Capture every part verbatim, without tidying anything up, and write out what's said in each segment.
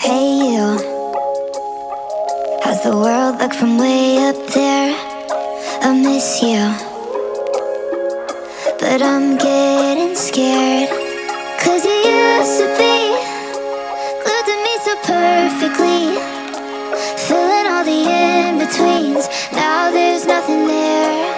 Hey you, how's the world look from way up there? I miss you, but I'm getting scared. Cause you used to be glued to me so perfectly, filling all the in-betweens. Now there's nothing there.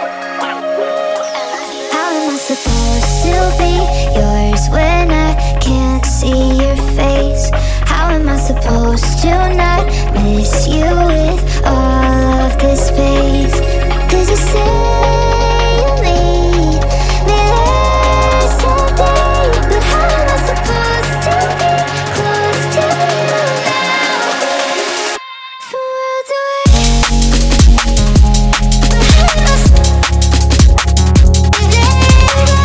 How am I supposed to be yours when I can't see your face? How am I supposed to not miss you with all of this space? Cause you say you need me there someday, but how am I supposed to be close to you now? From worlds away, but how am I supposed to be there?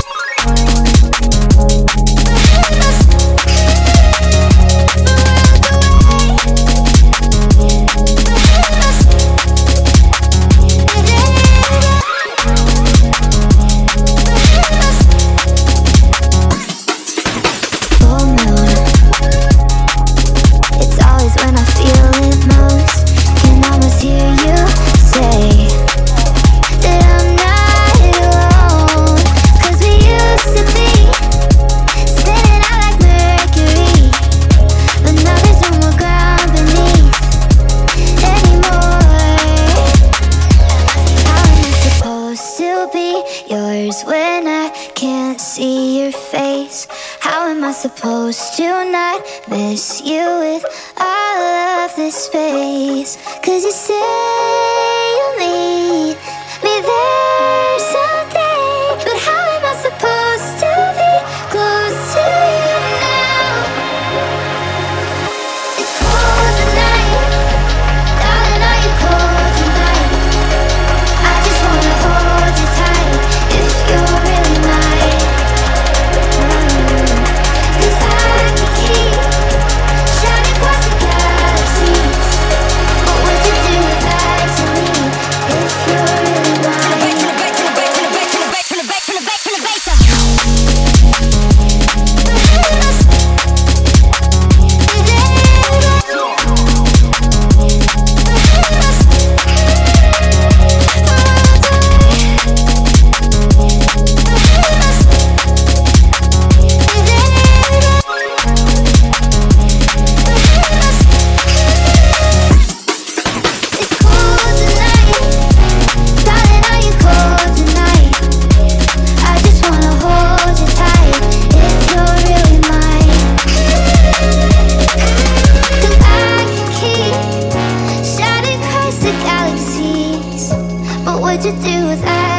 When I can't see your face, how am I supposed to not miss you with all of this space? Cause you say you'll meet me there someday, but how am I supposed to be close to you now? It's cold tonight, darling, are you cold tonight? I just wanna hold you tight. You're really mine. mm. Cause I can keep shining across the galaxies. What would you do if that to me? If you're really mine. Turn it back, turn it back, turn it back, turn it back, turn it back, turn it back, turn it back, turn it What would you do with that?